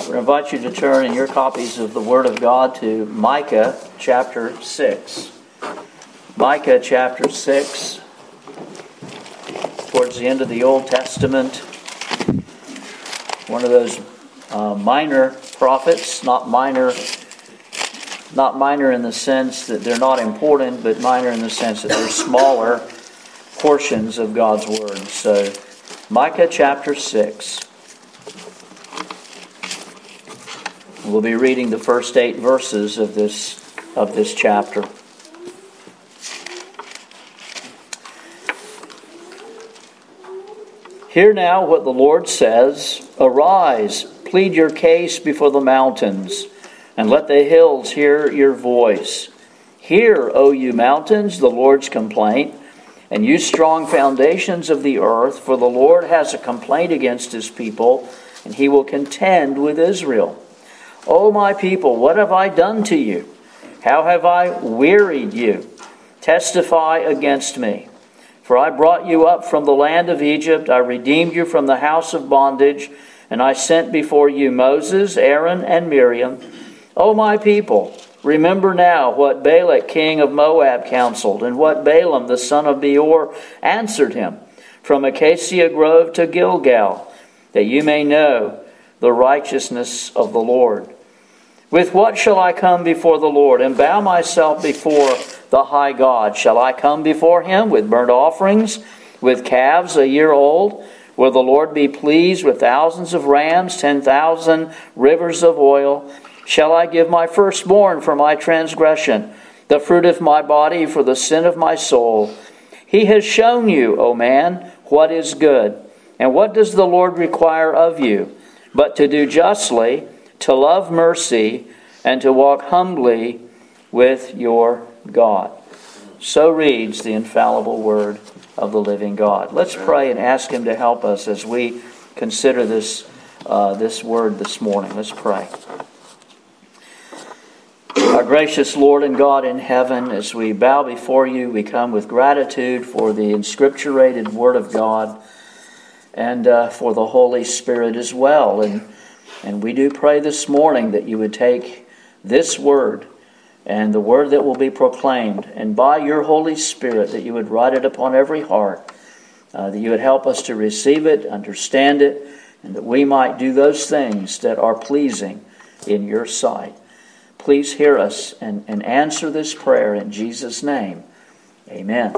I invite you to turn in your copies of the Word of God to Micah chapter 6. Micah chapter 6, towards the end of the Old Testament. One of those minor prophets, not minor in the sense that they're not important, but minor in the sense that they're smaller portions of God's Word. So, Micah chapter 6. We'll be reading the first 8 verses of this chapter. Hear now what the Lord says. Arise, plead your case before the mountains, and let the hills hear your voice. Hear, O you mountains, the Lord's complaint, and you strong foundations of the earth, for the Lord has a complaint against his people, and he will contend with Israel. O my people, what have I done to you? How have I wearied you? Testify against me. For I brought you up from the land of Egypt, I redeemed you from the house of bondage, and I sent before you Moses, Aaron, and Miriam. O my people, remember now what Balak king of Moab counseled, and what Balaam the son of Beor answered him, from Acacia Grove to Gilgal, that you may know the righteousness of the Lord. With what shall I come before the Lord and bow myself before the high God? Shall I come before him with burnt offerings, with calves a year old? Will the Lord be pleased with thousands of rams, 10,000 rivers of oil? Shall I give my firstborn for my transgression, the fruit of my body for the sin of my soul? He has shown you, O man, what is good. And what does the Lord require of you? But to do justly, to love mercy, and to walk humbly with your God. So reads the infallible word of the living God. Let's pray and ask him to help us as we consider this word this morning. Let's pray. Our gracious Lord and God in heaven, as we bow before you, we come with gratitude for the inscripturated word of God, and for the Holy Spirit as well. And we do pray this morning that you would take this word and the word that will be proclaimed, and by your Holy Spirit that you would write it upon every heart, that you would help us to receive it, understand it, and that we might do those things that are pleasing in your sight. Please hear us and answer this prayer in Jesus' name. Amen.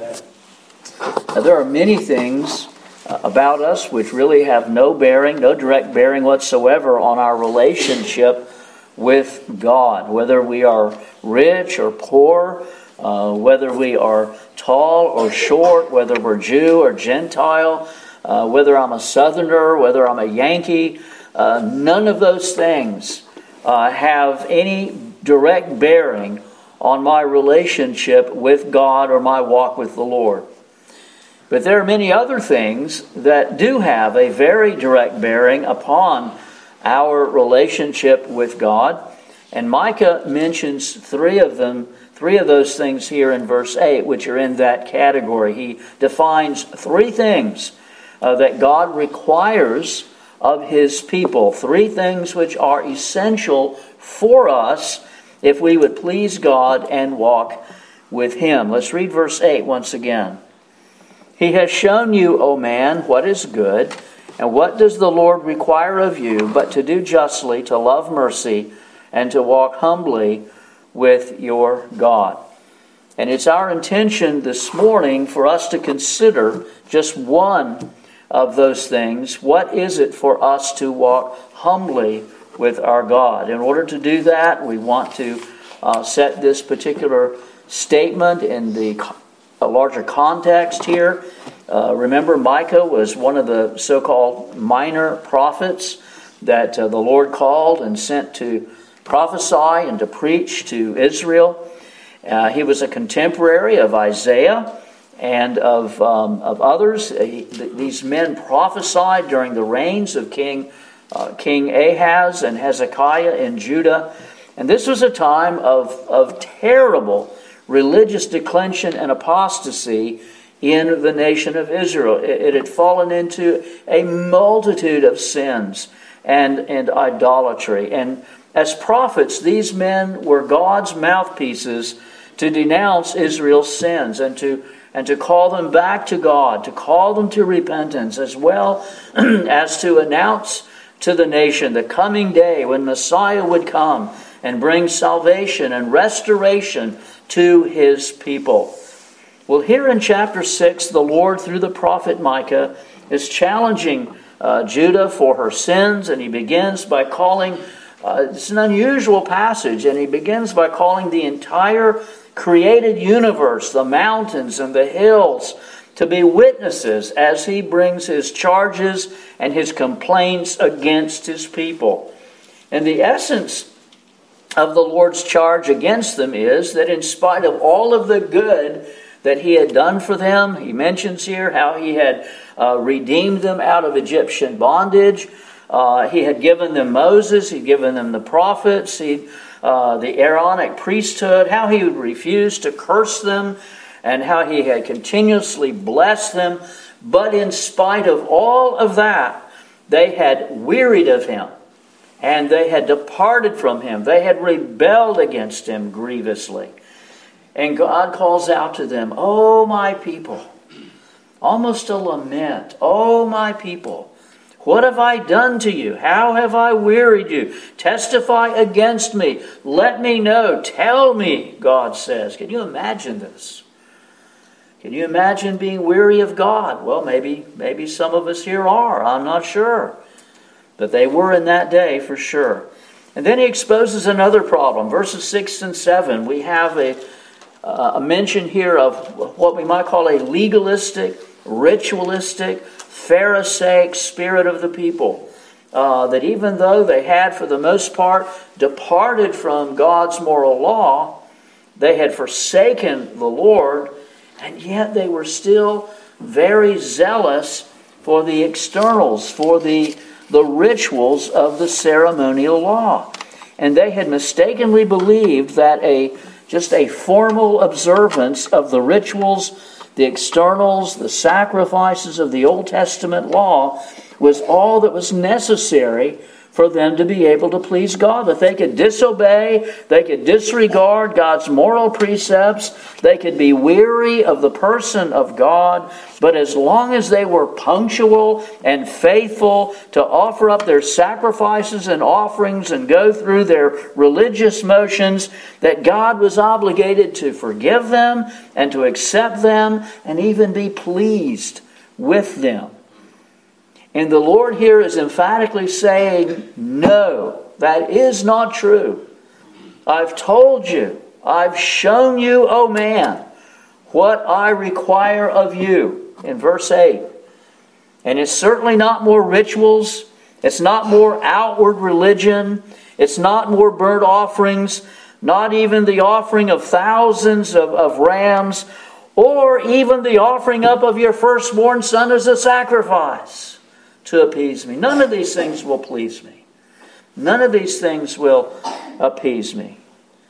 Now, there are many things about us which really have no direct bearing whatsoever on our relationship with God. Whether we are rich or poor, whether we are tall or short, whether we're Jew or Gentile, whether I'm a Southerner, whether I'm a Yankee, none of those things have any direct bearing on my relationship with God or my walk with the Lord. But there are many other things that do have a very direct bearing upon our relationship with God. And Micah mentions three of those things here in verse 8, which are in that category. He defines 3 things that God requires of his people. 3 things which are essential for us if we would please God and walk with him. Let's read verse 8 once again. He has shown you, O man, what is good, and what does the Lord require of you, but to do justly, to love mercy, and to walk humbly with your God. And it's our intention this morning for us to consider just one of those things. What is it for us to walk humbly with our God? In order to do that, we want to set this particular statement in a larger context here. Remember, Micah was one of the so-called minor prophets that the Lord called and sent to prophesy and to preach to Israel. He was a contemporary of Isaiah and of others. These men prophesied during the reigns of King Ahaz and Hezekiah in Judah. And this was a time of terrible religious declension and apostasy in the nation of Israel. It had fallen into a multitude of sins and idolatry. And as prophets, these men were God's mouthpieces to denounce Israel's sins and to call them back to God, to call them to repentance, as well as to announce to the nation the coming day when Messiah would come and bring salvation and restoration to his people. Well, here in chapter 6, the Lord, through the prophet Micah, is challenging Judah for her sins, and he begins by calling, it's an unusual passage, and he begins by calling the entire created universe, the mountains and the hills, to be witnesses as he brings his charges and his complaints against his people. And the essence of the Lord's charge against them is that in spite of all of the good that he had done for them, he mentions here how he had redeemed them out of Egyptian bondage. He had given them Moses, he'd given them the prophets, the Aaronic priesthood, how he would refuse to curse them, and how he had continuously blessed them. But in spite of all of that, they had wearied of him, and they had departed from him. They had rebelled against him grievously. And God calls out to them, "Oh, my people," almost a lament, "Oh, my people, what have I done to you? How have I wearied you? Testify against me. Let me know. Tell me," God says. Can you imagine this? Can you imagine being weary of God? Well, maybe some of us here are. I'm not sure. But they were in that day for sure. And then he exposes another problem. Verses 6 and 7, we have a mention here of what we might call a legalistic, ritualistic, Pharisaic spirit of the people. That even though they had, for the most part, departed from God's moral law, they had forsaken the Lord, and yet they were still very zealous for the externals, for the rituals of the ceremonial law. And they had mistakenly believed that just a formal observance of the rituals, the externals, the sacrifices of the Old Testament law was all that was necessary for them to be able to please God. That they could disobey, they could disregard God's moral precepts, they could be weary of the person of God, but as long as they were punctual and faithful to offer up their sacrifices and offerings and go through their religious motions, that God was obligated to forgive them and to accept them and even be pleased with them. And the Lord here is emphatically saying, no, that is not true. I've told you, I've shown you, O man, what I require of you. In verse 8. And it's certainly not more rituals. It's not more outward religion. It's not more burnt offerings. Not even the offering of thousands of rams. Or even the offering up of your firstborn son as a sacrifice to appease me. None of these things will please me. None of these things will appease me.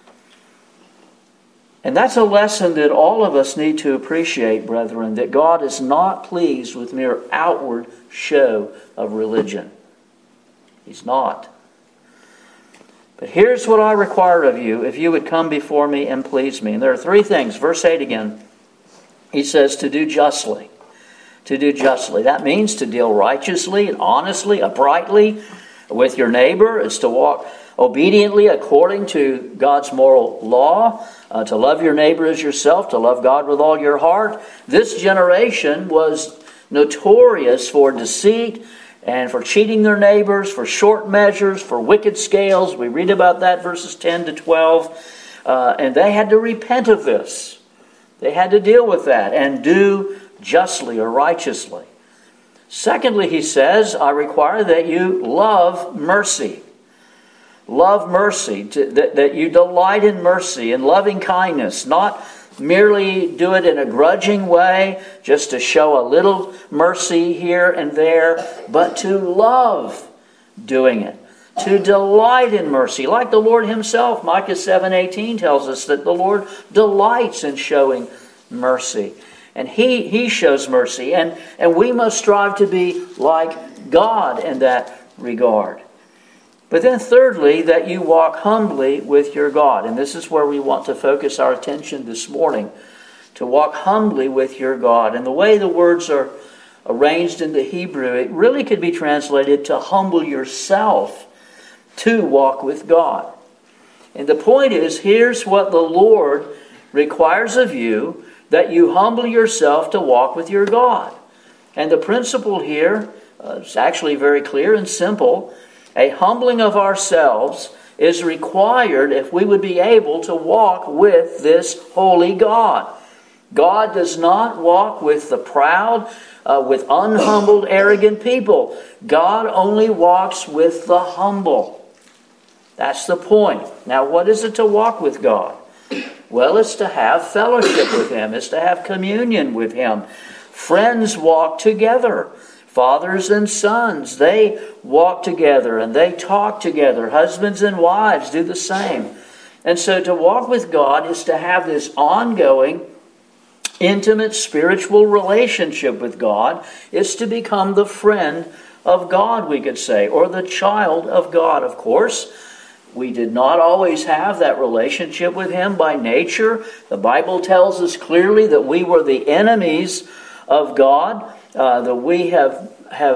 And that's a lesson that all of us need to appreciate, brethren, that God is not pleased with mere outward show of religion. He's not. But here's what I require of you, if you would come before me and please me. And there are three things. Verse 8 again. He says to do justly. To do justly. That means to deal righteously and honestly, uprightly with your neighbor. Is to walk obediently according to God's moral law. To love your neighbor as yourself. To love God with all your heart. This generation was notorious for deceit and for cheating their neighbors, for short measures, for wicked scales. We read about that verses 10 to 12. And they had to repent of this. They had to deal with that and do justly or righteously. Secondly, he says, I require that you love mercy. Love mercy, that you delight in mercy and loving kindness, not merely do it in a grudging way, just to show a little mercy here and there, but to love doing it, to delight in mercy, like the Lord himself. Micah 7:18 tells us that the Lord delights in showing mercy. And He shows mercy. And we must strive to be like God in that regard. But then thirdly, that you walk humbly with your God. And this is where we want to focus our attention this morning, to walk humbly with your God. And the way the words are arranged in the Hebrew, it really could be translated to humble yourself to walk with God. And the point is, here's what the Lord requires of you, that you humble yourself to walk with your God. And the principle here is actually very clear and simple. A humbling of ourselves is required if we would be able to walk with this holy God. God does not walk with the proud, with unhumbled, arrogant people. God only walks with the humble. That's the point. Now, what is it to walk with God? Well, it's to have fellowship with Him. It's to have communion with Him. Friends walk together. Fathers and sons, they walk together and they talk together. Husbands and wives do the same. And so to walk with God is to have this ongoing, intimate spiritual relationship with God. It's to become the friend of God, we could say, or the child of God. Of course, we did not always have that relationship with Him by nature. The Bible tells us clearly that we were the enemies of God, that we have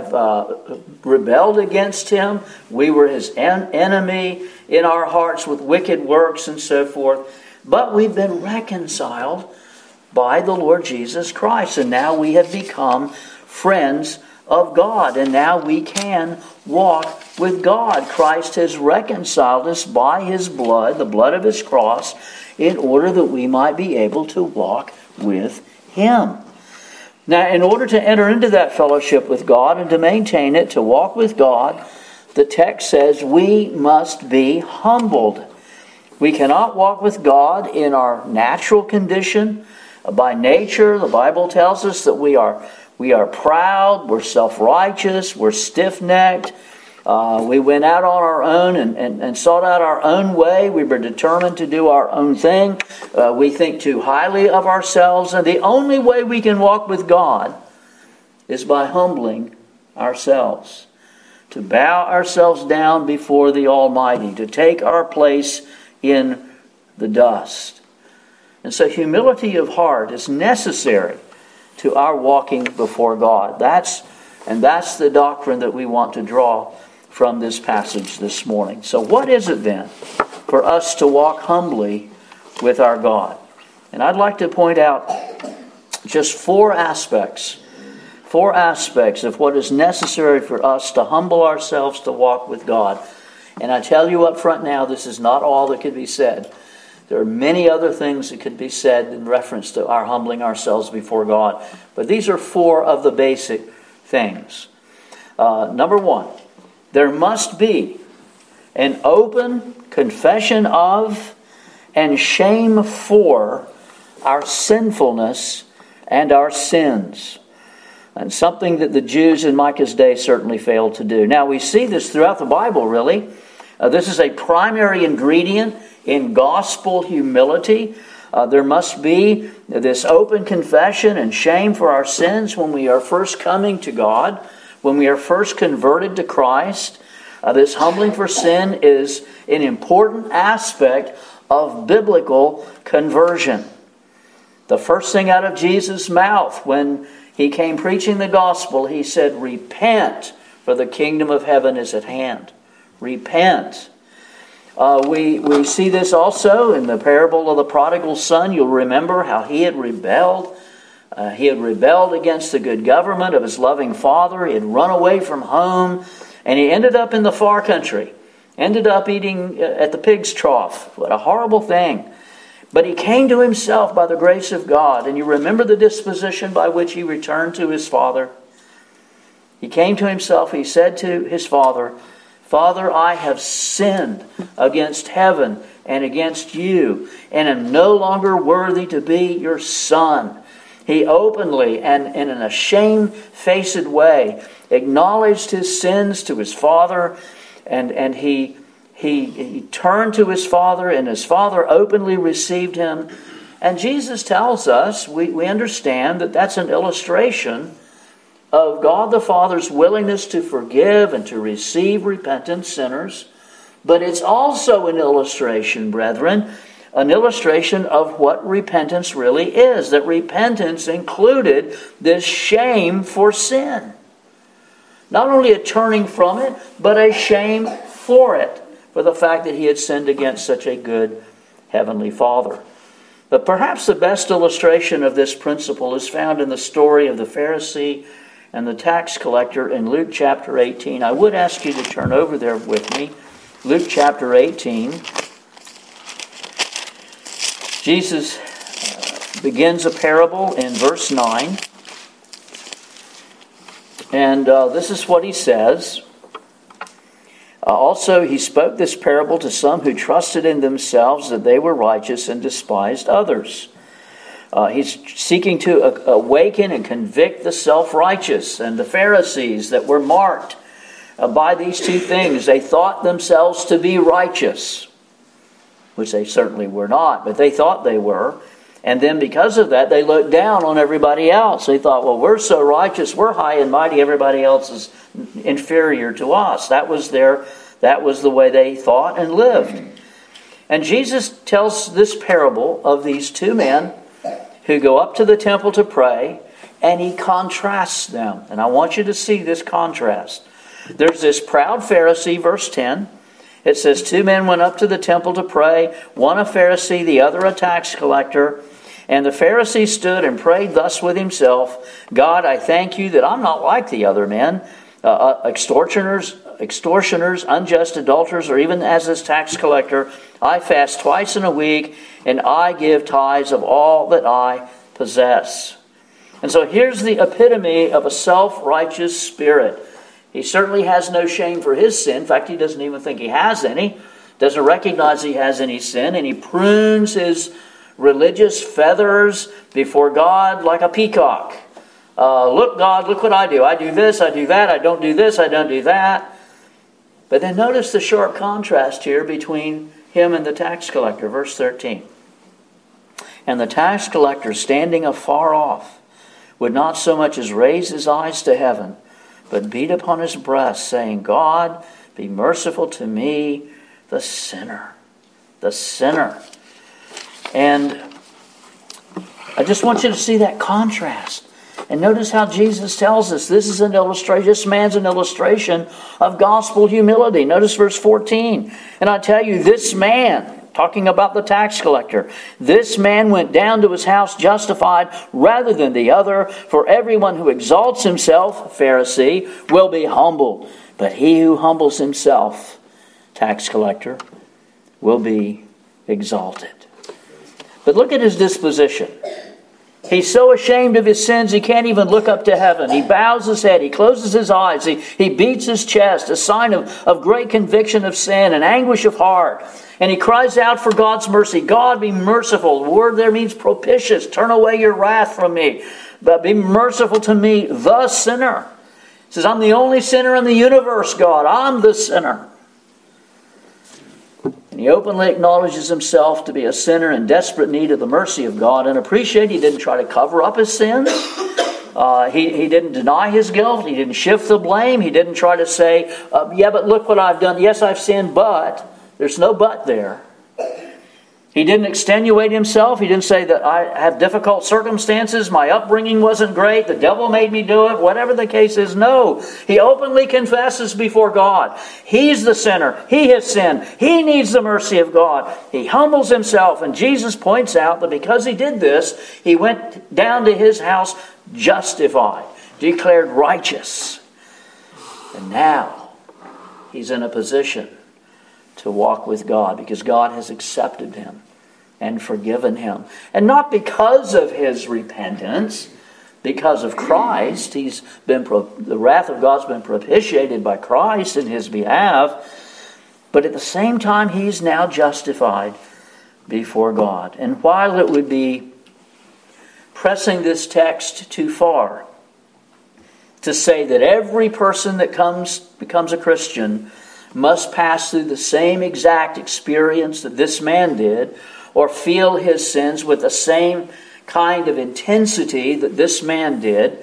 rebelled against Him. We were His enemy in our hearts with wicked works and so forth. But we've been reconciled by the Lord Jesus Christ. And now we have become friends of God. And now we can walk with God. Christ has reconciled us by His blood, the blood of His cross, in order that we might be able to walk with Him. Now, in order to enter into that fellowship with God and to maintain it, to walk with God, the text says we must be humbled. We cannot walk with God in our natural condition. By nature, the Bible tells us that we are proud, we're self-righteous, we're stiff-necked. We went out on our own and sought out our own way. We were determined to do our own thing. We think too highly of ourselves. And the only way we can walk with God is by humbling ourselves. To bow ourselves down before the Almighty. To take our place in the dust. And so humility of heart is necessary to our walking before God. That's the doctrine that we want to draw from this passage this morning. So what is it then for us to walk humbly with our God? And I'd like to point out just four aspects of what is necessary for us to humble ourselves to walk with God. And I tell you up front now, this is not all that could be said. There are many other things that could be said in reference to our humbling ourselves before God. But these are four of the basic things. Number one, there must be an open confession of and shame for our sinfulness and our sins. And something that the Jews in Micah's day certainly failed to do. Now we see this throughout the Bible, really. This is a primary ingredient in gospel humility. There must be this open confession and shame for our sins when we are first coming to God, when we are first converted to Christ. This humbling for sin is an important aspect of biblical conversion. The first thing out of Jesus' mouth when He came preaching the gospel, He said, "Repent, for the kingdom of heaven is at hand." Repent. We see this also in the parable of the prodigal son. You'll remember how he had rebelled. He had rebelled against the good government of his loving father. He had run away from home. And he ended up in the far country. Ended up eating at the pig's trough. What a horrible thing. But he came to himself by the grace of God. And you remember the disposition by which he returned to his father. He came to himself. He said to his father, "Father, I have sinned against heaven and against you, and am no longer worthy to be your son." He openly and in a shame-faced way acknowledged his sins to his father, and he turned to his father, and his father openly received him. And Jesus tells us, we understand that that's an illustration of God the Father's willingness to forgive and to receive repentant sinners But it's also an illustration, brethren, an illustration of what repentance really is. That repentance included this shame for sin. Not only a turning from it, but a shame for it, for the fact that he had sinned against such a good Heavenly Father. But perhaps the best illustration of this principle is found in the story of the Pharisee and the tax collector in Luke chapter 18. I would ask you to turn over there with me. Luke chapter 18. Jesus begins a parable in verse 9. And this is what he says. Also, he spoke this parable to some who trusted in themselves that they were righteous and despised others. He's seeking to awaken and convict the self-righteous and the Pharisees that were marked by these two things. They thought themselves to be righteous, which they certainly were not, but they thought they were. And then because of that, they looked down on everybody else. They thought, well, we're so righteous, we're high and mighty, everybody else is inferior to us. That was the way they thought and lived. And Jesus tells this parable of these two men who go up to the temple to pray, and he contrasts them. And I want you to see this contrast. There's this proud Pharisee, verse 10. It says, 2 men went up to the temple to pray, one a Pharisee, the other a tax collector. And the Pharisee stood and prayed thus with himself, God, I thank you that I'm not like the other men, extortioners, unjust adulterers, or even as this tax collector. I fast twice in a week, and I give tithes of all that I possess. And so here's the epitome of a self-righteous spirit. He certainly has no shame for his sin. In fact, he doesn't even think he has any. Doesn't recognize he has any sin. And he prunes his religious feathers before God like a peacock. Look, God, look what I do. I do this, I do that. I don't do this, I don't do that. But then notice the sharp contrast here between him and the tax collector. Verse 13. And the tax collector, standing afar off, would not so much as raise his eyes to heaven, but beat upon his breast, saying, God, be merciful to me, the sinner. The sinner. And I just want you to see that contrast. And notice how Jesus tells us this is an illustration. This man's an illustration of gospel humility. Notice verse 14. And I tell you, this man, talking about the tax collector, this man went down to his house justified rather than the other. For everyone who exalts himself, Pharisee, will be humbled. But he who humbles himself, tax collector, will be exalted. But look at his disposition. He's so ashamed of his sins, he can't even look up to heaven. He bows his head. He closes his eyes. He beats his chest, a sign of great conviction of sin and anguish of heart. And he cries out for God's mercy. God, be merciful. The word there means propitious. Turn away your wrath from me. But be merciful to me, the sinner. He says, I'm the only sinner in the universe, God. I'm the sinner. And he openly acknowledges himself to be a sinner in desperate need of the mercy of God. And appreciate he didn't try to cover up his sins. He didn't deny his guilt. He didn't shift the blame. He didn't try to say, yeah, but look what I've done. Yes, I've sinned, but. There's no but there. He didn't extenuate himself. He didn't say that I have difficult circumstances. My upbringing wasn't great. The devil made me do it. Whatever the case is, no. He openly confesses before God. He's the sinner. He has sinned. He needs the mercy of God. He humbles himself. And Jesus points out that because he did this, he went down to his house justified, declared righteous. And now he's in a position to walk with God because God has accepted him and forgiven him. And not because of his repentance, because of Christ. The wrath of God's been propitiated by Christ in his behalf. But at the same time, he's now justified before God. And while it would be pressing this text too far to say that every person that becomes a Christian must pass through the same exact experience that this man did, or feel his sins with the same kind of intensity that this man did,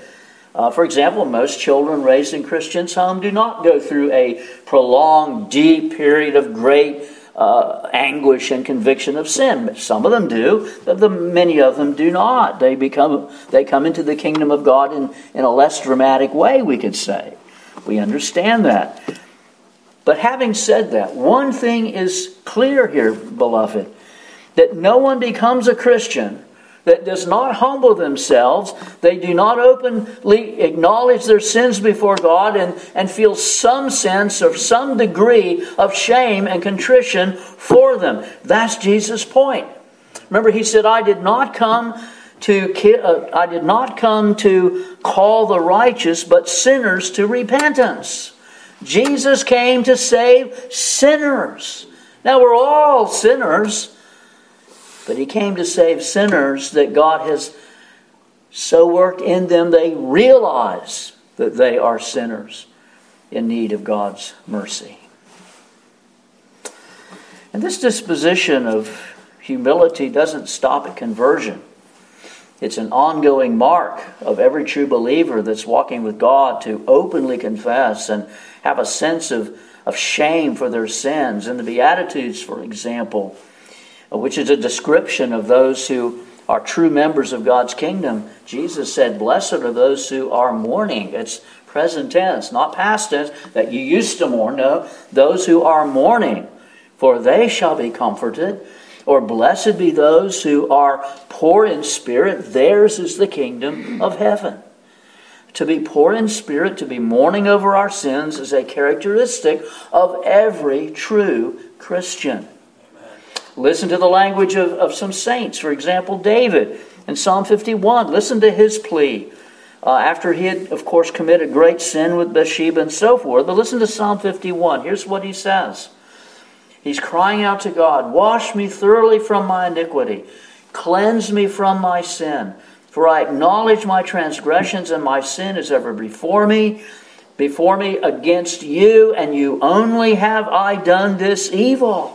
For example, most children raised in Christians' home do not go through a prolonged, deep period of great anguish and conviction of sin. Some of them do, but many of them do not. They come into the kingdom of God in a less dramatic way, we could say. We understand that. But having said that, one thing is clear here, beloved, that no one becomes a Christian that does not humble themselves. They do not openly acknowledge their sins before God and feel some sense or some degree of shame and contrition for them. That's Jesus' point. Remember, he said, I did not come to call the righteous, but sinners to repentance. Jesus came to save sinners. Now, we're all sinners, but he came to save sinners that God has so worked in them they realize that they are sinners in need of God's mercy. And this disposition of humility doesn't stop at conversion. It's an ongoing mark of every true believer that's walking with God to openly confess and have a sense of shame for their sins. In the Beatitudes, for example, which is a description of those who are true members of God's kingdom, Jesus said, blessed are those who are mourning. It's present tense, not past tense, that you used to mourn. No, those who are mourning, for they shall be comforted. Or blessed be those who are poor in spirit, theirs is the kingdom of heaven. To be poor in spirit, to be mourning over our sins, is a characteristic of every true Christian. Listen to the language of some saints. For example, David in Psalm 51. Listen to his plea. After he had, of course, committed great sin with Bathsheba and so forth. But listen to Psalm 51. Here's what he says. He's crying out to God, wash me thoroughly from my iniquity. Cleanse me from my sin. For I acknowledge my transgressions, and my sin is ever before me. Before me against you, and you only have I done this evil.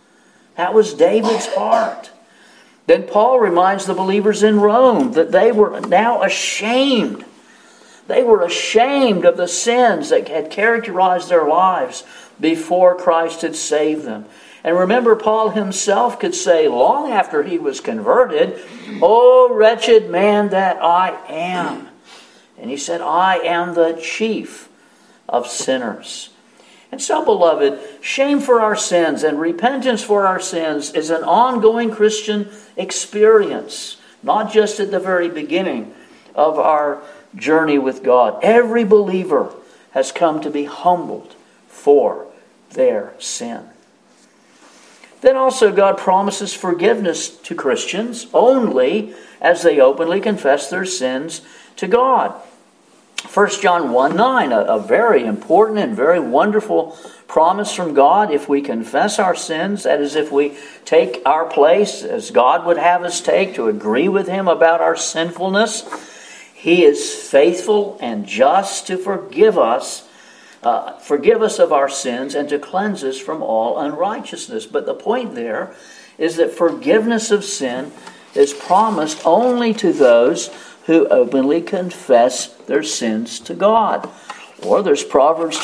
That was David's heart. Then Paul reminds the believers in Rome that they were now ashamed. They were ashamed of the sins that had characterized their lives before Christ had saved them. And remember, Paul himself could say long after he was converted, "O wretched man that I am." And he said, "I am the chief of sinners." And so, beloved, shame for our sins and repentance for our sins is an ongoing Christian experience, not just at the very beginning of our journey with God. Every believer has come to be humbled for their sin. Then also God promises forgiveness to Christians only as they openly confess their sins to God. 1 John 1:9, a very important and very wonderful promise from God. If we confess our sins, that is, if we take our place as God would have us take to agree with Him about our sinfulness, He is faithful and just to forgive us of our sins and to cleanse us from all unrighteousness. But the point there is that forgiveness of sin is promised only to those who openly confess their sins to God. Or there's Proverbs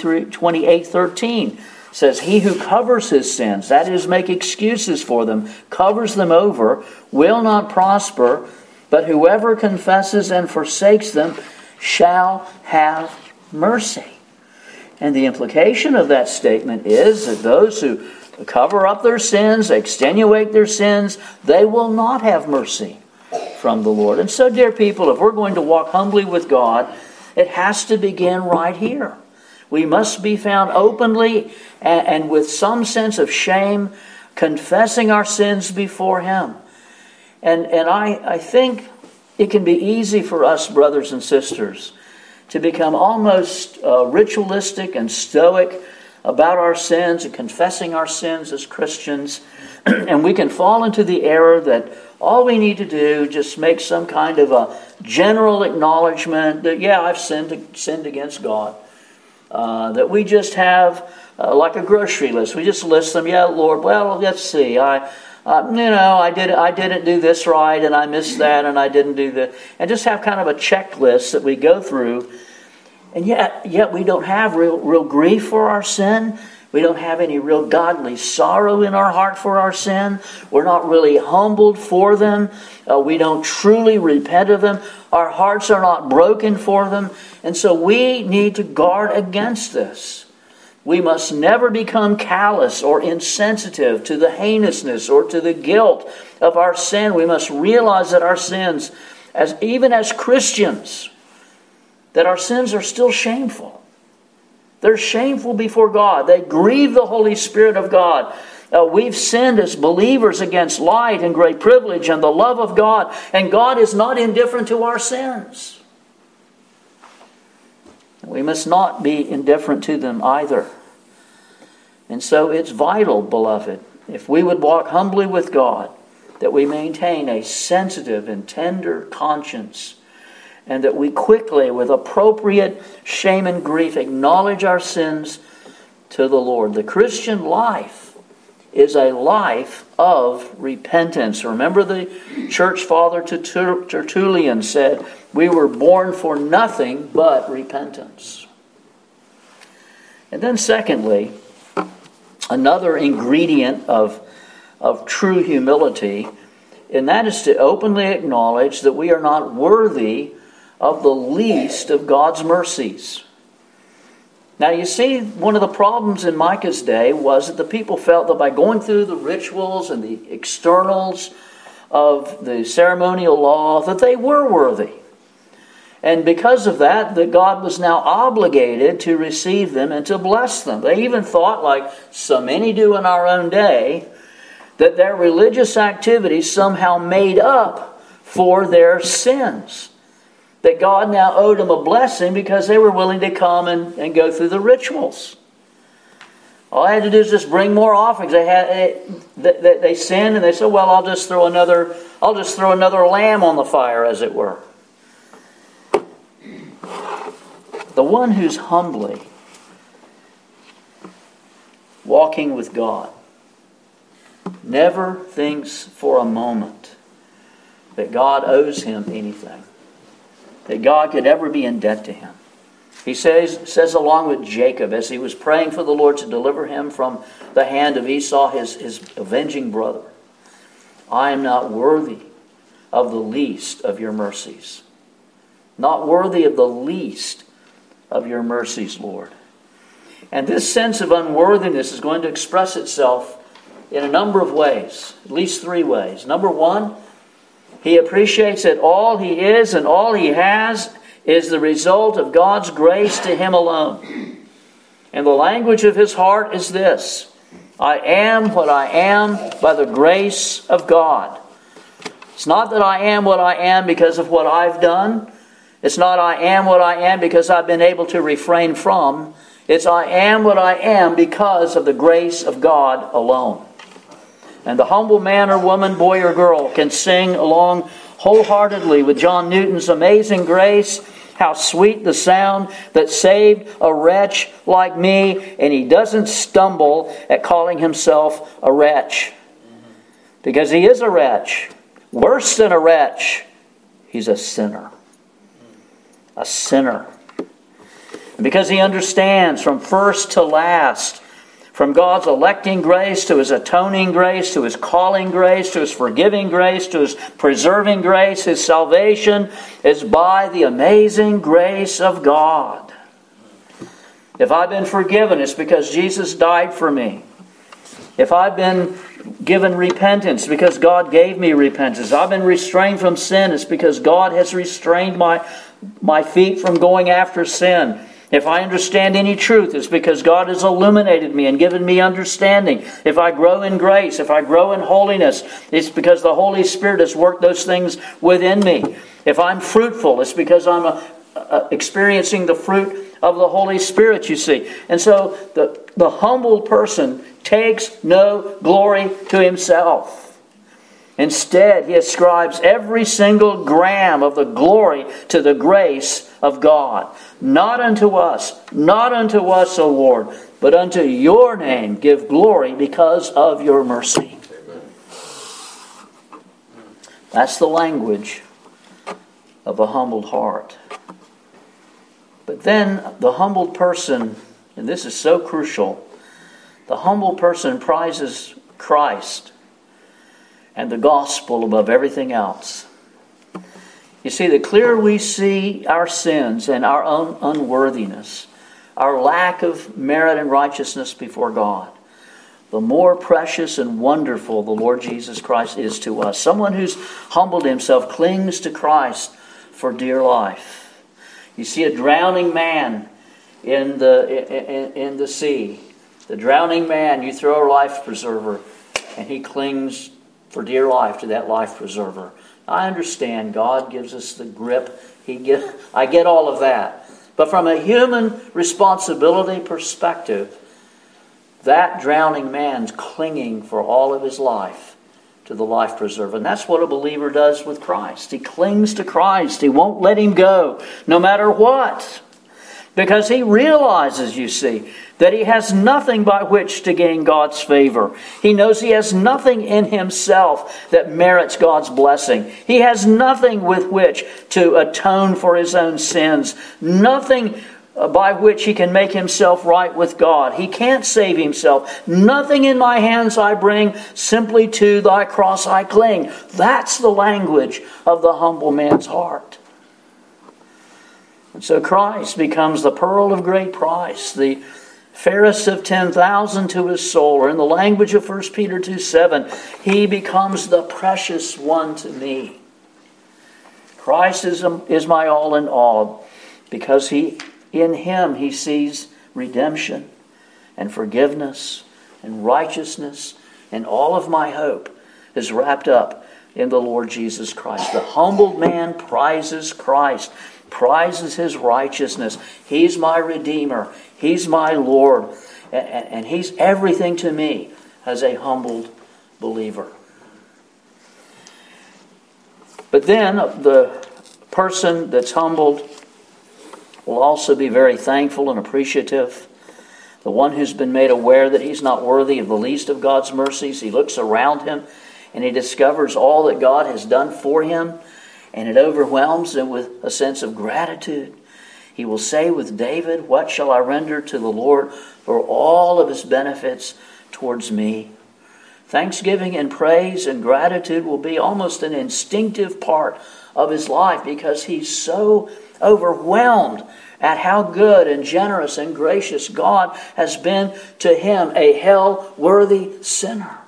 28:13 says, "He who covers his sins, that is, make excuses for them, covers them over, will not prosper, but whoever confesses and forsakes them shall have mercy." And the implication of that statement is that those who cover up their sins, extenuate their sins, they will not have mercy from the Lord. And so, dear people, if we're going to walk humbly with God, it has to begin right here. We must be found openly and with some sense of shame, confessing our sins before Him. And I think it can be easy for us, brothers and sisters, to become almost ritualistic and stoic about our sins and confessing our sins as Christians. And we can fall into the error that all we need to do just make some kind of a general acknowledgement that, yeah, I've sinned against God. That we just have like a grocery list. We just list them. Yeah, Lord, well, let's see. I didn't do this right, and I missed that, and I didn't do that. And just have kind of a checklist that we go through. And yet we don't have real grief for our sin. We don't have any real godly sorrow in our heart for our sin. We're not really humbled for them. We don't truly repent of them. Our hearts are not broken for them. And so we need to guard against this. We must never become callous or insensitive to the heinousness or to the guilt of our sin. We must realize that our sins, even as Christians, that our sins are still shameful. They're shameful before God. They grieve the Holy Spirit of God. We've sinned as believers against light and great privilege and the love of God. And God is not indifferent to our sins. We must not be indifferent to them either. And so it's vital, beloved, if we would walk humbly with God, that we maintain a sensitive and tender conscience, and that we quickly, with appropriate shame and grief, acknowledge our sins to the Lord. The Christian life is a life of repentance. Remember, the church father Tertullian said, we were born for nothing but repentance. And then secondly, another ingredient of true humility, and that is to openly acknowledge that we are not worthy of the least of God's mercies. Now you see, one of the problems in Micah's day was that the people felt that by going through the rituals and the externals of the ceremonial law, that they were worthy. And because of that God was now obligated to receive them and to bless them. They even thought, like so many do in our own day, that their religious activities somehow made up for their sins. That God now owed them a blessing because they were willing to come and go through the rituals. All I had to do is just bring more offerings. They sinned and they said, well, I'll just throw another lamb on the fire, as it were. The one who's humbly walking with God never thinks for a moment that God owes him anything, that God could ever be in debt to him. He says along with Jacob, as he was praying for the Lord to deliver him from the hand of Esau, his avenging brother, I am not worthy of the least of your mercies. Not worthy of the least of your mercies, Lord. And this sense of unworthiness is going to express itself in a number of ways, at least 3 ways. Number 1, he appreciates that all he is and all he has is the result of God's grace to him alone. And the language of his heart is this: I am what I am by the grace of God. It's not that I am what I am because of what I've done. It's not I am what I am because I've been able to refrain from. It's I am what I am because of the grace of God alone. And the humble man or woman, boy or girl, can sing along wholeheartedly with John Newton's Amazing Grace. How sweet the sound that saved a wretch like me. And he doesn't stumble at calling himself a wretch. Because he is a wretch. Worse than a wretch, he's a sinner. A sinner. And because he understands from first to last, from God's electing grace to his atoning grace, to his calling grace, to his forgiving grace, to his preserving grace, his salvation is by the amazing grace of God. If I've been forgiven, it's because Jesus died for me. If I've been given repentance, because God gave me repentance. I've been restrained from sin, it's because God has restrained my feet from going after sin. If I understand any truth, it's because God has illuminated me and given me understanding. If I grow in grace, if I grow in holiness, it's because the Holy Spirit has worked those things within me. If I'm fruitful, it's because I'm experiencing the fruit of the Holy Spirit, you see. And so the humble person takes no glory to himself. Instead, he ascribes every single gram of the glory to the grace of God. Not unto us, O Lord, but unto your name give glory because of your mercy. That's the language of a humbled heart. But then the humbled person, and this is so crucial, the humble person prizes Christ and the gospel above everything else. You see, the clearer we see our sins and our own unworthiness, our lack of merit and righteousness before God, the more precious and wonderful the Lord Jesus Christ is to us. Someone who's humbled himself clings to Christ for dear life. You see a drowning man in the sea. The drowning man, you throw a life preserver, and he clings for dear life to that life preserver. I understand God gives us the grip. I get all of that. But from a human responsibility perspective, that drowning man's clinging for all of his life to the life preserver. And that's what a believer does with Christ. He clings to Christ. He won't let him go, no matter what. Because he realizes, you see, that he has nothing by which to gain God's favor. He knows he has nothing in himself that merits God's blessing. He has nothing with which to atone for his own sins. Nothing by which he can make himself right with God. He can't save himself. Nothing in my hands I bring, simply to thy cross I cling. That's the language of the humble man's heart. And so Christ becomes the pearl of great price, the fairest of 10,000 to his soul. Or in the language of 1 Peter 2:7, he becomes the precious one to me. Christ is my all in all, because in him he sees redemption and forgiveness and righteousness, and all of my hope is wrapped up in the Lord Jesus Christ. The humbled man prizes Christ, prizes his righteousness. He's my Redeemer. He's my Lord. And he's everything to me as a humbled believer. But then the person that's humbled will also be very thankful and appreciative. The one who's been made aware that he's not worthy of the least of God's mercies, he looks around him and he discovers all that God has done for him, and it overwhelms him with a sense of gratitude. He will say with David, "What shall I render to the Lord for all of his benefits towards me?" Thanksgiving and praise and gratitude will be almost an instinctive part of his life, because he's so overwhelmed at how good and generous and gracious God has been to him, a hell-worthy sinner.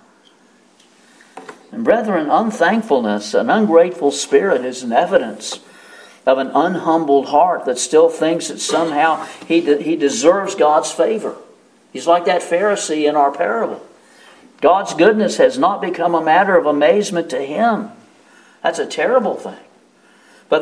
And brethren, unthankfulness, an ungrateful spirit, is an evidence of an unhumbled heart that still thinks that somehow he deserves God's favor. He's like that Pharisee in our parable. God's goodness has not become a matter of amazement to him. That's a terrible thing. But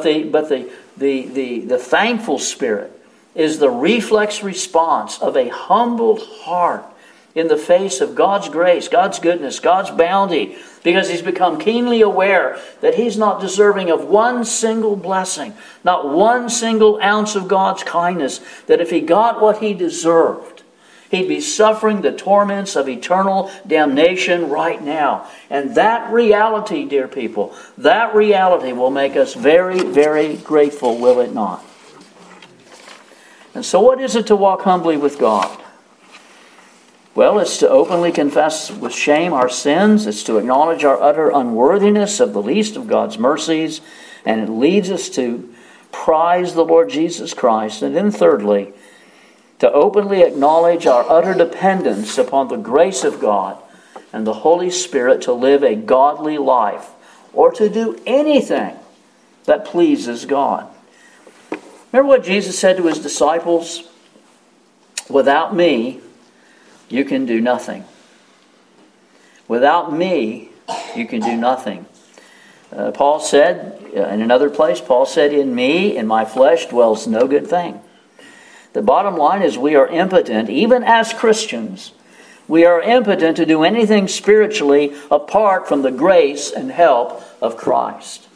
the thankful spirit is the reflex response of a humbled heart in the face of God's grace, God's goodness, God's bounty, because he's become keenly aware that he's not deserving of one single blessing, not one single ounce of God's kindness, that if he got what he deserved, he'd be suffering the torments of eternal damnation right now. And that reality, dear people, that reality will make us very, very grateful, will it not? And so what is it to walk humbly with God? Well, it's to openly confess with shame our sins. It's to acknowledge our utter unworthiness of the least of God's mercies. And it leads us to prize the Lord Jesus Christ. And then thirdly, to openly acknowledge our utter dependence upon the grace of God and the Holy Spirit to live a godly life, or to do anything that pleases God. Remember what Jesus said to his disciples? "Without me, you can do nothing. Without me, you can do nothing." Paul said, in another place, Paul said, "In me, in my flesh, dwells no good thing." The bottom line is we are impotent, even as Christians. We are impotent to do anything spiritually apart from the grace and help of Christ.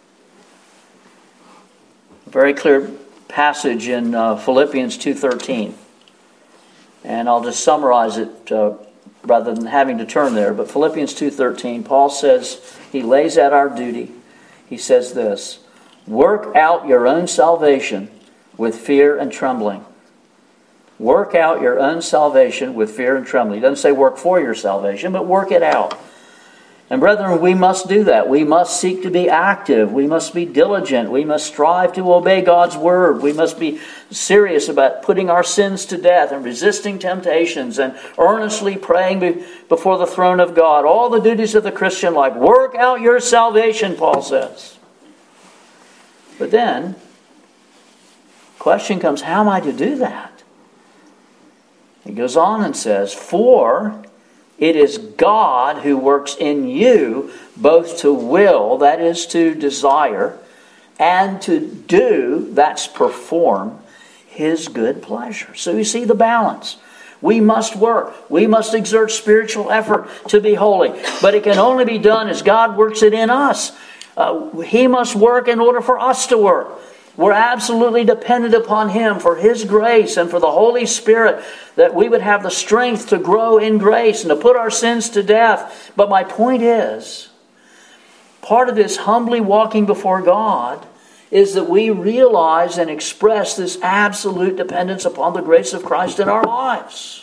A very clear passage in Philippians 2:13. And I'll just summarize it rather than having to turn there. But Philippians 2:13, Paul says he lays out our duty. he says this, work out your own salvation with fear and trembling. Work out your own salvation with fear and trembling. He doesn't say work for your salvation, but work it out. And brethren, we must do that. We must seek to be active. We must be diligent. We must strive to obey God's word. We must be serious about putting our sins to death and resisting temptations and earnestly praying before the throne of God. All the duties of the Christian life. Work out your salvation, Paul says. But then, the question comes, how am I to do that? He goes on and says, for it is God who works in you both to will, that is to desire, and to do, that's perform, His good pleasure. So you see the balance. We must work. We must exert spiritual effort to be holy. But it can only be done as God works it in us. He must work in order for us to work. We're absolutely dependent upon Him for His grace and for the Holy Spirit, that we would have the strength to grow in grace and to put our sins to death. But my point is, part of this humbly walking before God is that we realize and express this absolute dependence upon the grace of Christ in our lives.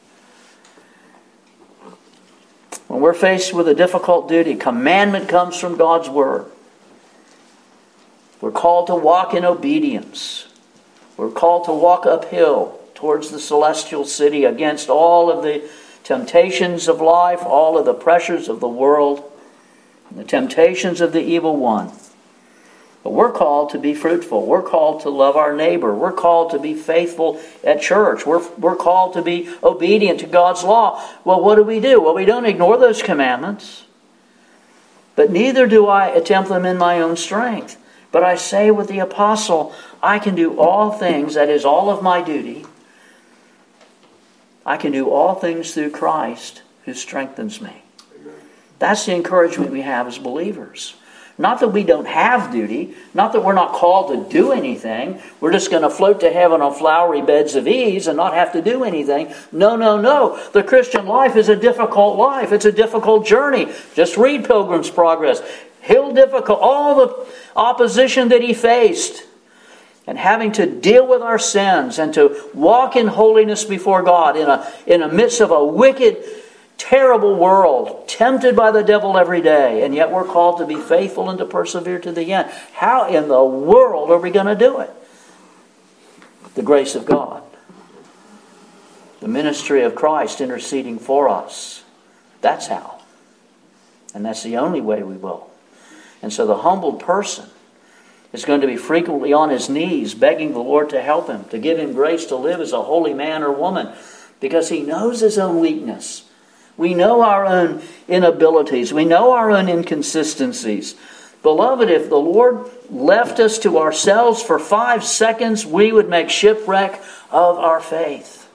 When we're faced with a difficult duty, commandment comes from God's Word. We're called to walk in obedience. We're called to walk uphill towards the celestial city against all of the temptations of life, all of the pressures of the world, and the temptations of the evil one. But we're called to be fruitful. We're called to love our neighbor. We're called to be faithful at church. We're called to be obedient to God's law. Well, what do? Well, we don't ignore those commandments. But neither do I attempt them in my own strength. But I say with the apostle, I can do all things, that is all of my duty. I can do all things through Christ who strengthens me. That's the encouragement we have as believers. Not that we don't have duty, not that we're not called to do anything. We're just going to float to heaven on flowery beds of ease and not have to do anything. No, no, no. The Christian life is a difficult life. It's a difficult journey. Just read Pilgrim's Progress. Difficult, all the opposition that he faced, and having to deal with our sins and to walk in holiness before God in the midst of a wicked, terrible world, tempted by the devil every day, and yet we're called to be faithful and to persevere to the end. How in the world are we going to do it? The grace of God. The ministry of Christ interceding for us. That's how. And that's the only way we will. And so the humbled person is going to be frequently on his knees begging the Lord to help him, to give him grace to live as a holy man or woman, because he knows his own weakness. We know our own inabilities. We know our own inconsistencies. Beloved, if the Lord left us to ourselves for 5 seconds, we would make shipwreck of our faith.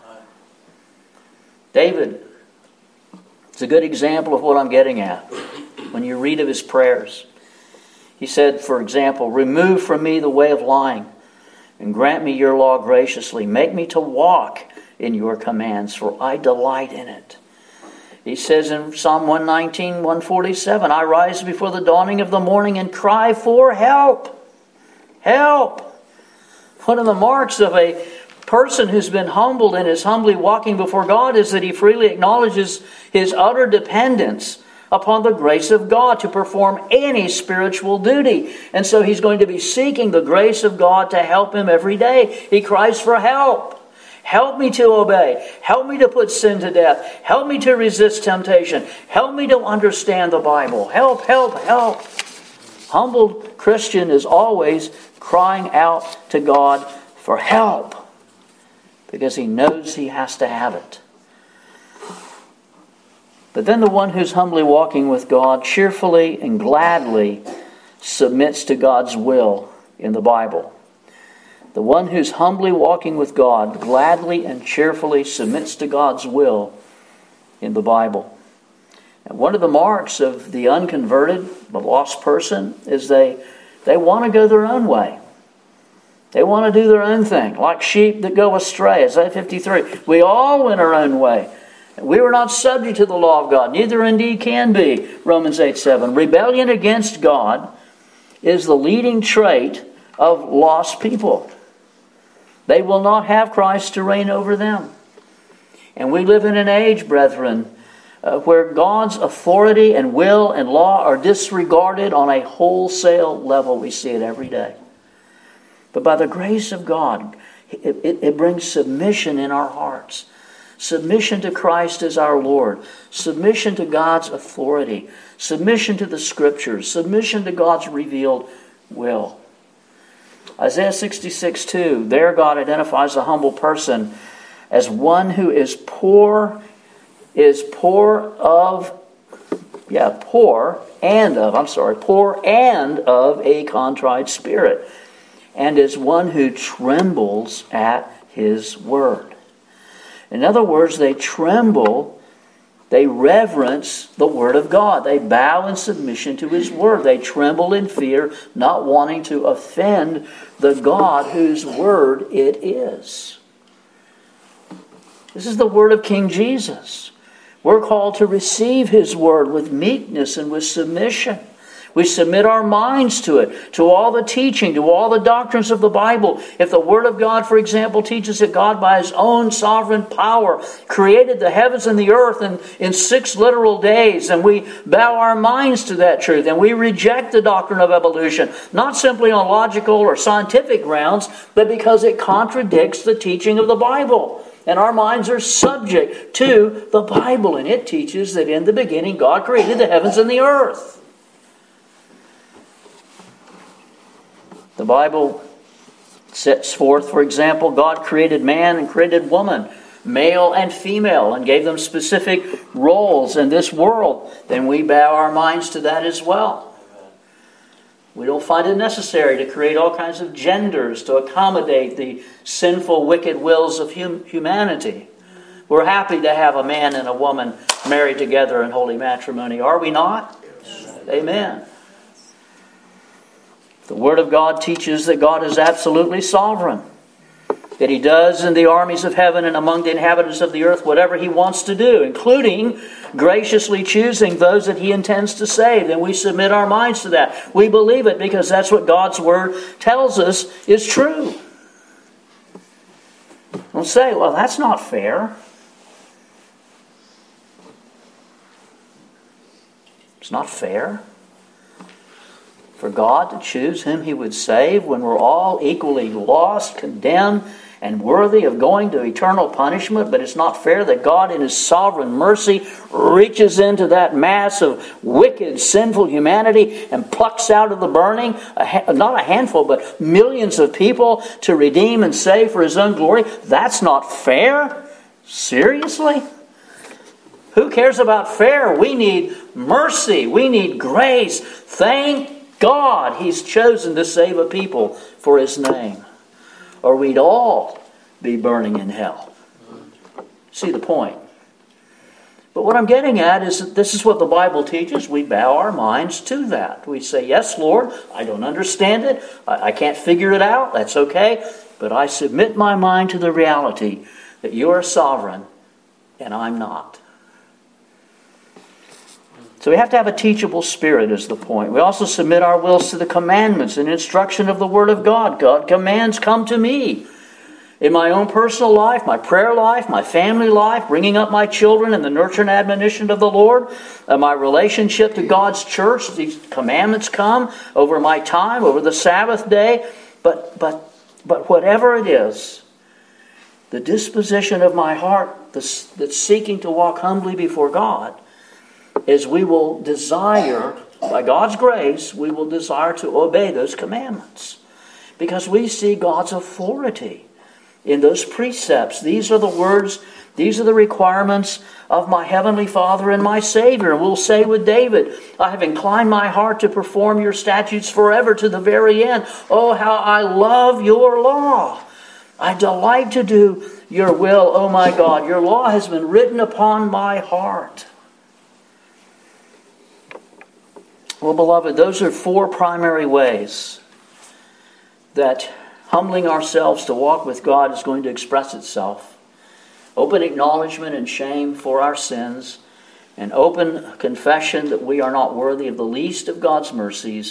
David is a good example of what I'm getting at. When you read of his prayers, he said, for example, remove from me the way of lying and grant me your law graciously. Make me to walk in your commands, for I delight in it. He says in Psalm 119, 147, I rise before the dawning of the morning and cry for help. Help! One of the marks of a person who's been humbled and is humbly walking before God is that he freely acknowledges his utter dependence upon the grace of God to perform any spiritual duty. And so he's going to be seeking the grace of God to help him every day. He cries for help. Help me to obey. Help me to put sin to death. Help me to resist temptation. Help me to understand the Bible. Help, help, help. Humbled Christian is always crying out to God for help because he knows he has to have it. But then the one who's humbly walking with God cheerfully and gladly submits to God's will in the Bible. The one who's humbly walking with God gladly and cheerfully submits to God's will in the Bible. And one of the marks of the unconverted, the lost person, is they want to go their own way. They want to do their own thing, like sheep that go astray. Isaiah 53. We all went our own way. We were not subject to the law of God, neither indeed can be. Romans 8:7. Rebellion against God is the leading trait of lost people. They will not have Christ to reign over them. And we live in an age, brethren, where God's authority and will and law are disregarded on a wholesale level. We see it every day. But by the grace of God, it brings submission in our hearts. Submission to Christ as our Lord. Submission to God's authority. Submission to the Scriptures. Submission to God's revealed will. Isaiah 66:2, there God identifies a humble person as one who is poor and of a contrite spirit, and is one who trembles at his word. In other words, they tremble, they reverence the word of God. They bow in submission to his word. They tremble in fear, not wanting to offend the God whose word it is. This is the word of King Jesus. We're called to receive his word with meekness and with submission. We submit our minds to it, to all the teaching, to all the doctrines of the Bible. If the Word of God, for example, teaches that God by his own sovereign power created the heavens and the earth in 6 literal days, and we bow our minds to that truth, and we reject the doctrine of evolution, not simply on logical or scientific grounds, but because it contradicts the teaching of the Bible. And our minds are subject to the Bible, and it teaches that in the beginning God created the heavens and the earth. The Bible sets forth, for example, God created man and created woman, male and female, and gave them specific roles in this world. Then we bow our minds to that as well. We don't find it necessary to create all kinds of genders to accommodate the sinful, wicked wills of humanity. We're happy to have a man and a woman married together in holy matrimony, are we not? Yes. Amen. The Word of God teaches that God is absolutely sovereign, that he does in the armies of heaven and among the inhabitants of the earth whatever he wants to do, including graciously choosing those that he intends to save. Then we submit our minds to that. We believe it because that's what God's Word tells us is true. Don't say, well, that's not fair. It's not fair for God to choose whom he would save when we're all equally lost, condemned, and worthy of going to eternal punishment. But it's not fair that God in his sovereign mercy reaches into that mass of wicked, sinful humanity and plucks out of the burning, not a handful, but millions of people to redeem and save for his own glory. That's not fair? Seriously? Who cares about fair? We need mercy. We need grace. Thank God he's chosen to save a people for his name, or we'd all be burning in hell. See the point? But what I'm getting at is that this is what the Bible teaches. We bow our minds to that. We say, yes, Lord, I don't understand it. I can't figure it out. That's okay. But I submit my mind to the reality that you are sovereign and I'm not. So we have to have a teachable spirit is the point. We also submit our wills to the commandments and instruction of the Word of God. God commands, come to me. In my own personal life, my prayer life, my family life, bringing up my children in the nurture and admonition of the Lord, my relationship to God's church, these commandments come over my time, over the Sabbath day. But whatever it is, the disposition of my heart that's seeking to walk humbly before God, is we will desire, by God's grace, we will desire to obey those commandments. Because we see God's authority in those precepts. These are the words, these are the requirements of my Heavenly Father and my Savior. And we'll say with David, I have inclined my heart to perform your statutes forever to the very end. Oh, how I love your law. I delight to do your will, oh my God. Your law has been written upon my heart. Well, beloved, those are 4 primary ways that humbling ourselves to walk with God is going to express itself. Open acknowledgement and shame for our sins, and open confession that we are not worthy of the least of God's mercies,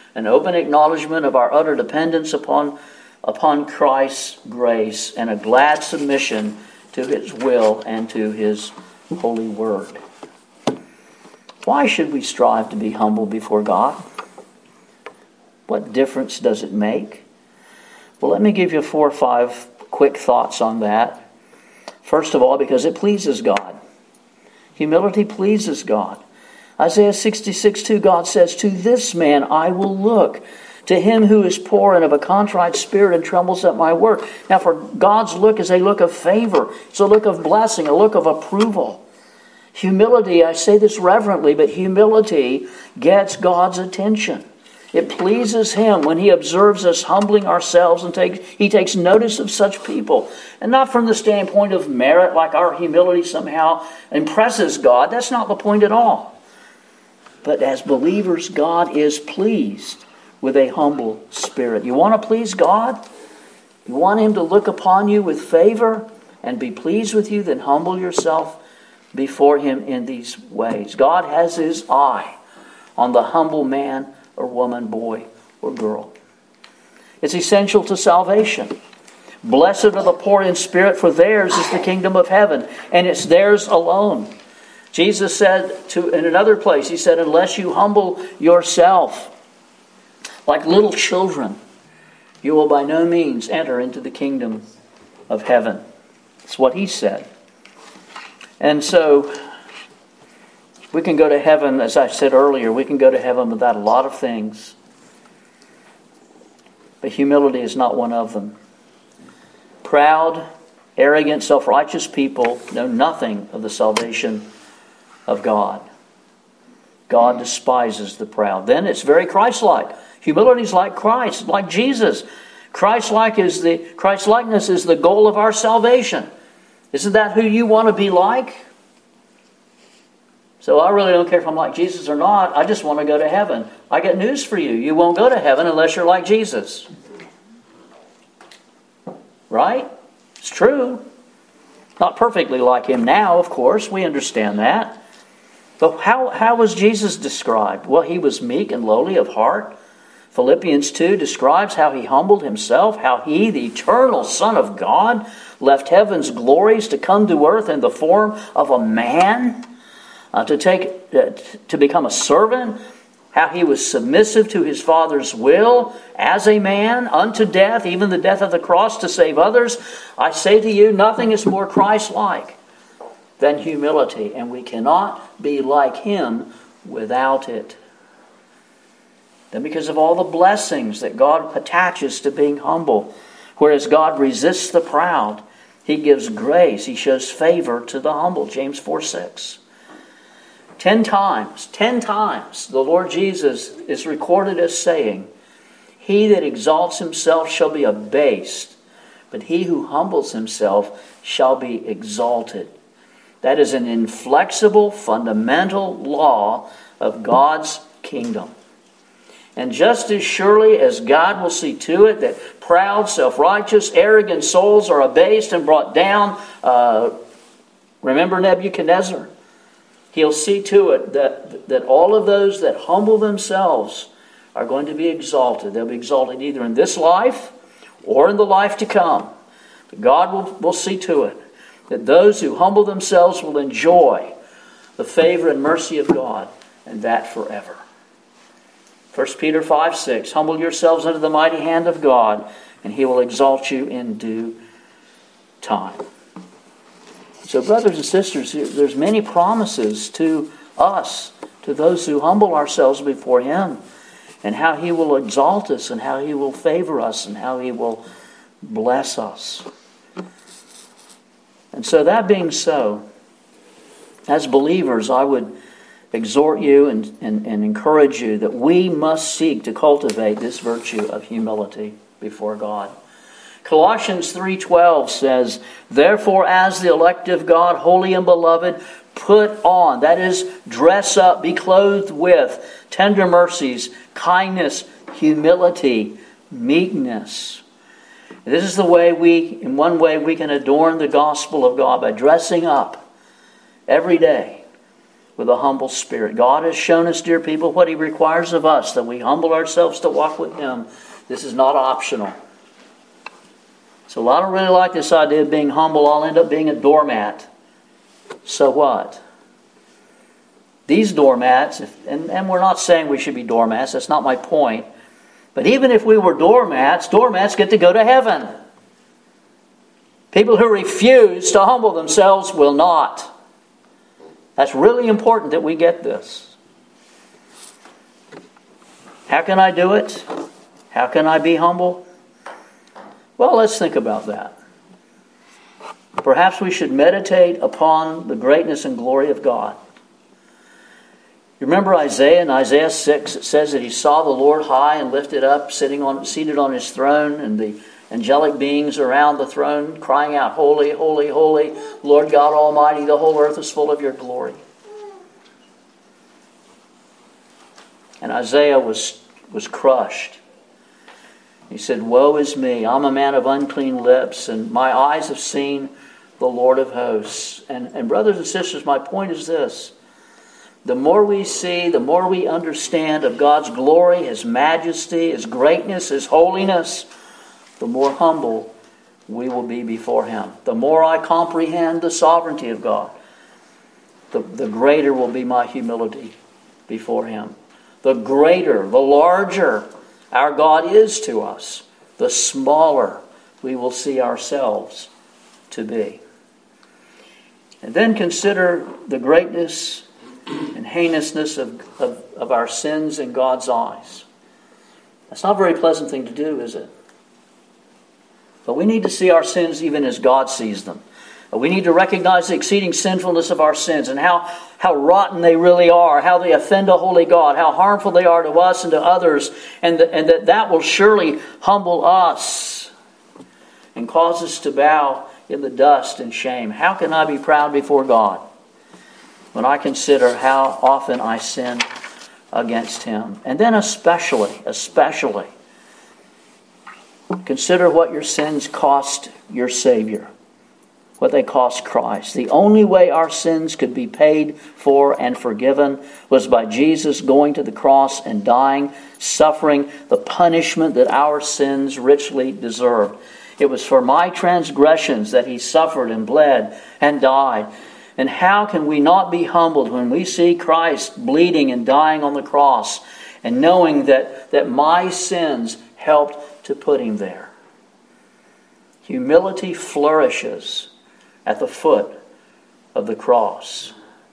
an open acknowledgement of our utter dependence upon Christ's grace, and a glad submission to His will and to His holy word. Why should we strive to be humble before God? What difference does it make? Well, let me give you 4 or 5 quick thoughts on that. First of all, because it pleases God. Humility pleases God. Isaiah 66:2, God says, "To this man I will look, to him who is poor and of a contrite spirit and trembles at my word." Now, for God's look is a look of favor. It's a look of blessing, a look of approval. Humility, I say this reverently, but humility gets God's attention. It pleases Him when He observes us humbling ourselves, and He takes notice of such people. And not from the standpoint of merit, like our humility somehow impresses God. That's not the point at all. But as believers, God is pleased with a humble spirit. You want to please God? You want Him to look upon you with favor and be pleased with you? Then humble yourself before Him in these ways. God has His eye on the humble man or woman, boy or girl. It's essential to salvation. Blessed are the poor in spirit, for theirs is the kingdom of heaven, and it's theirs alone. Jesus said in another place, He said, "Unless you humble yourself like little children, you will by no means enter into the kingdom of heaven." That's what He said. And so, we can go to heaven, as I said earlier, we can go to heaven without a lot of things. But humility is not one of them. Proud, arrogant, self-righteous people know nothing of the salvation of God. God despises the proud. Then it's very Christ-like. Humility is like Christ, like Jesus. Christ-likeness is the goal of our salvation. Isn't that who you want to be like? So I really don't care if I'm like Jesus or not. I just want to go to heaven. I got news for you. You won't go to heaven unless you're like Jesus. Right? It's true. Not perfectly like Him now, of course. We understand that. But how was Jesus described? Well, He was meek and lowly of heart. Philippians 2 describes how He humbled Himself, how He, the eternal Son of God, left heaven's glories to come to earth in the form of a man, to become a servant, how He was submissive to His Father's will as a man unto death, even the death of the cross to save others. I say to you, nothing is more Christ-like than humility, and we cannot be like Him without it. Then because of all the blessings that God attaches to being humble, whereas God resists the proud, He gives grace, He shows favor to the humble. James 4:6. 10 times, the Lord Jesus is recorded as saying, "He that exalts himself shall be abased, but he who humbles himself shall be exalted." That is an inflexible, fundamental law of God's kingdom. And just as surely as God will see to it that proud, self-righteous, arrogant souls are abased and brought down, remember Nebuchadnezzar? He'll see to it that all of those that humble themselves are going to be exalted. They'll be exalted either in this life or in the life to come. But God will see to it that those who humble themselves will enjoy the favor and mercy of God, and that forever. 1 Peter 5:6, "Humble yourselves under the mighty hand of God, and He will exalt you in due time." So brothers and sisters, there's many promises to us, to those who humble ourselves before Him, and how He will exalt us, and how He will favor us, and how He will bless us. And so that being so, as believers, I would exhort you and encourage you that we must seek to cultivate this virtue of humility before God. Colossians 3:12 says, "Therefore, as the elect of God, holy and beloved, put on," that is, dress up, be clothed with, tender mercies, kindness, humility, meekness. This is the way in one way we can adorn the gospel of God, by dressing up every day with a humble spirit. God has shown us, dear people, what He requires of us, that we humble ourselves to walk with Him. This is not optional. So I don't really like this idea of being humble. I'll end up being a doormat. So what? These doormats, and we're not saying we should be doormats, that's not my point. But even if we were doormats get to go to heaven. People who refuse to humble themselves will not. That's really important that we get this. How can I do it? How can I be humble? Well, let's think about that. Perhaps we should meditate upon the greatness and glory of God. You remember Isaiah? In Isaiah 6, it says that he saw the Lord high and lifted up, seated on His throne, and the angelic beings around the throne crying out, "Holy, holy, holy, Lord God Almighty, the whole earth is full of Your glory." And Isaiah was crushed. He said, "Woe is me, I'm a man of unclean lips, and my eyes have seen the Lord of hosts." And brothers and sisters, my point is this. The more we see, the more we understand of God's glory, His majesty, His greatness, His holiness, the more humble we will be before Him. The more I comprehend the sovereignty of God, the greater will be my humility before Him. The greater, the larger our God is to us, the smaller we will see ourselves to be. And then consider the greatness and heinousness of our sins in God's eyes. That's not a very pleasant thing to do, is it? But we need to see our sins even as God sees them. We need to recognize the exceeding sinfulness of our sins and how rotten they really are, how they offend a holy God, how harmful they are to us and to others, and that will surely humble us and cause us to bow in the dust in shame. How can I be proud before God when I consider how often I sin against Him? And then especially, consider what your sins cost your Savior. What they cost Christ. The only way our sins could be paid for and forgiven was by Jesus going to the cross and dying, suffering the punishment that our sins richly deserved. It was for my transgressions that He suffered and bled and died. And how can we not be humbled when we see Christ bleeding and dying on the cross and knowing that my sins helped to put Him there? Humility flourishes at the foot of the cross.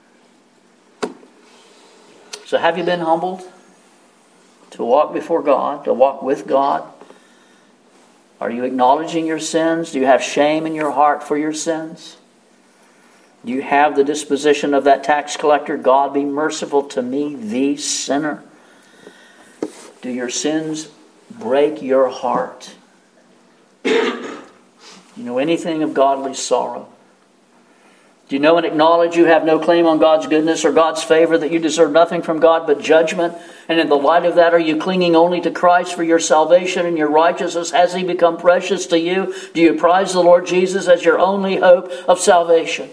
So have you been humbled to walk before God, to walk with God? Are you acknowledging your sins? Do you have shame in your heart for your sins? Do you have the disposition of that tax collector? God, be merciful to me, the sinner. Do your sins break your heart? Do you know anything of godly sorrow? Do you know and acknowledge you have no claim on God's goodness or God's favor, that you deserve nothing from God but judgment? And in the light of that, are you clinging only to Christ for your salvation and your righteousness? Has He become precious to you? Do you prize the Lord Jesus as your only hope of salvation?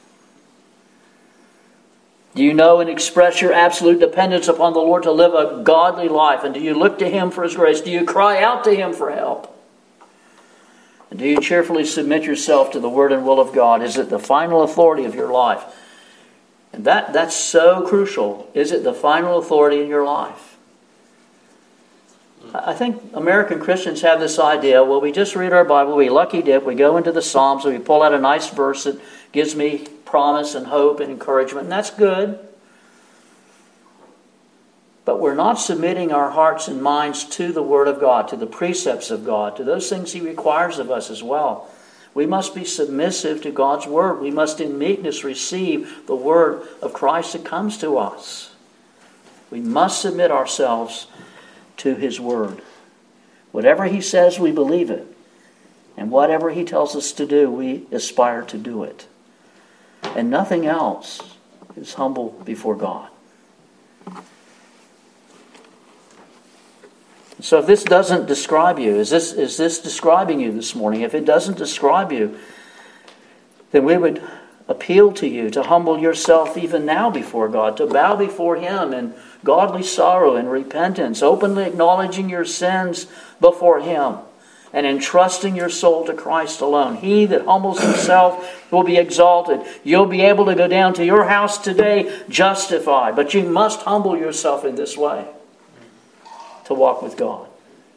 Do you know and express your absolute dependence upon the Lord to live a godly life? And do you look to Him for His grace? Do you cry out to Him for help? And do you cheerfully submit yourself to the Word and will of God? Is it the final authority of your life? And that's so crucial. Is it the final authority in your life? I think American Christians have this idea, well, we just read our Bible, we lucky dip, we go into the Psalms, and we pull out a nice verse that gives me promise and hope and encouragement, and that's good. But we're not submitting our hearts and minds to the Word of God, to the precepts of God, to those things He requires of us as well. We must be submissive to God's Word. We must in meekness receive the Word of Christ that comes to us. We must submit ourselves to His Word. Whatever He says, we believe it. And whatever He tells us to do, we aspire to do it. And nothing else is humble before God. So if this doesn't describe you, is this describing you this morning? If it doesn't describe you, then we would appeal to you to humble yourself even now before God, to bow before Him in godly sorrow and repentance, openly acknowledging your sins before Him and entrusting your soul to Christ alone. He that humbles himself will be exalted. You'll be able to go down to your house today justified, but you must humble yourself in this way to walk with God.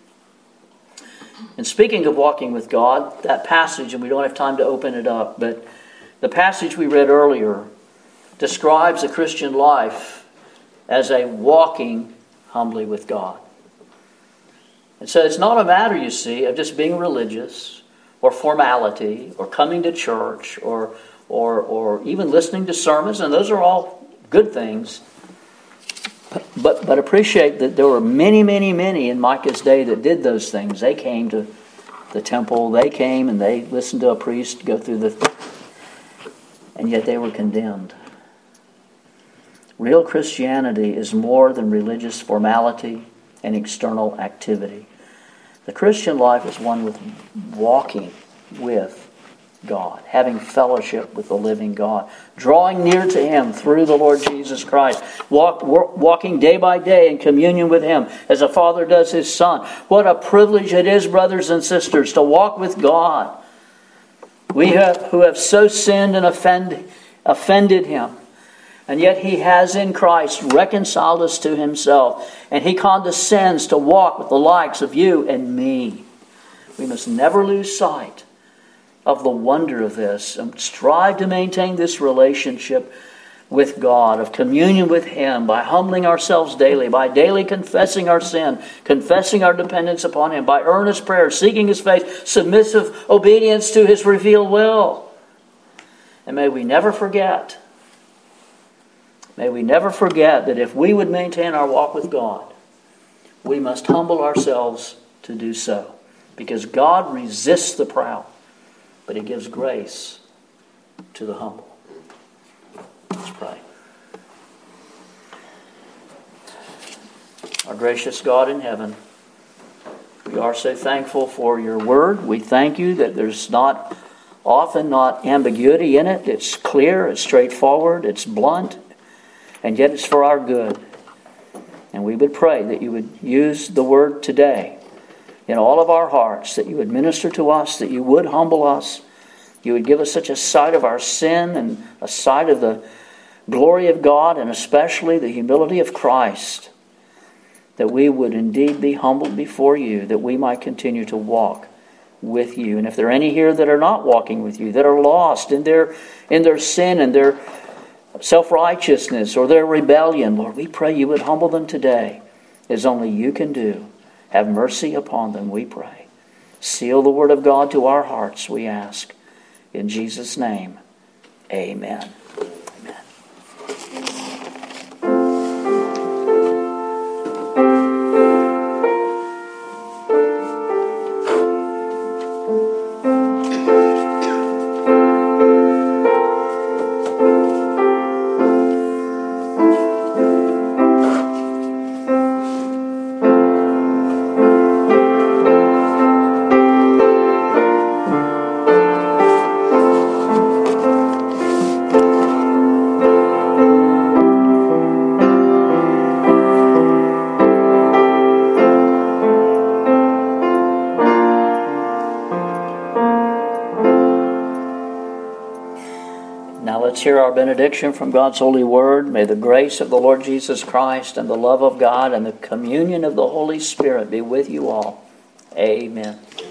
And speaking of walking with God, that passage, and we don't have time to open it up, but the passage we read earlier describes the Christian life as a walking humbly with God. And so it's not a matter, you see, of just being religious or formality or coming to church or even listening to sermons, and those are all good things. But appreciate that there were many, many, many in Micah's day that did those things. They came to the temple, they came and they listened to a priest go through and yet they were condemned. Real Christianity is more than religious formality and external activity. The Christian life is one with walking with God, having fellowship with the living God, drawing near to Him through the Lord Jesus Christ, walking day by day in communion with Him as a father does his son. What a privilege it is, brothers and sisters, to walk with God. We who have so sinned and offended Him, and yet He has in Christ reconciled us to Himself, and He condescends to walk with the likes of you and me. We must never lose sight of the wonder of this and strive to maintain this relationship with God, of communion with Him, by humbling ourselves daily, by daily confessing our sin, confessing our dependence upon Him, by earnest prayer, seeking His face, submissive obedience to His revealed will. And may we never forget that if we would maintain our walk with God, we must humble ourselves to do so. Because God resists the proud, but He gives grace to the humble. Let's pray. Our gracious God in heaven, we are so thankful for your word. We thank you that there's often not ambiguity in it. It's clear, it's straightforward, it's blunt, and yet it's for our good. And we would pray that you would use the word today in all of our hearts, that you would minister to us, that you would humble us, you would give us such a sight of our sin and a sight of the glory of God, and especially the humility of Christ, that we would indeed be humbled before you, that we might continue to walk with you. And if there are any here that are not walking with you, that are lost in their sin and their self-righteousness or their rebellion, Lord, we pray you would humble them today, as only you can do. Have mercy upon them, we pray. Seal the word of God to our hearts, we ask. In Jesus' name, amen. Let's hear our benediction from God's holy word. May the grace of the Lord Jesus Christ and the love of God and the communion of the Holy Spirit be with you all. Amen.